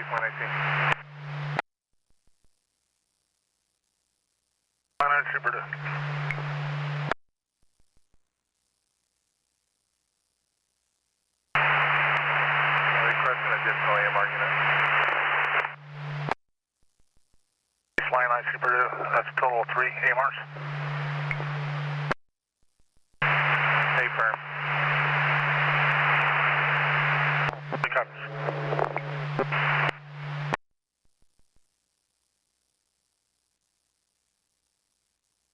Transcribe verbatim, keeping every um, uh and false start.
one eighteen. nine hundred Super two. Requesting additional A M R unit. Flying nine Super two, that's a total of three A M Rs.